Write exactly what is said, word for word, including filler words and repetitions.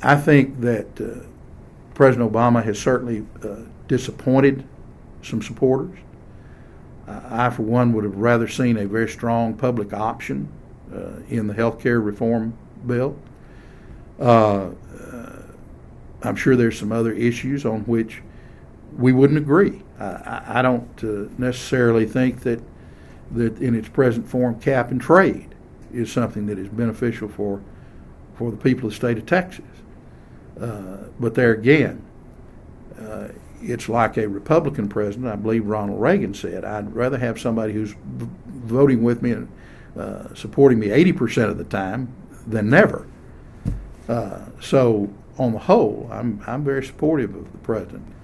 I think that uh, President Obama has certainly uh, disappointed some supporters. I, for one, would have rather seen a very strong public option uh, in the health care reform bill. Uh, uh, I'm sure there's some other issues on which we wouldn't agree. I, I don't uh, necessarily think that that in its present form, cap and trade is something that is beneficial for for the people of the state of Texas. Uh, but there again, uh, it's like a Republican president. I believe Ronald Reagan said, I'd rather have somebody who's v- voting with me and uh, supporting me eighty percent of the time than never. Uh, so on the whole, I'm I'm very supportive of the president.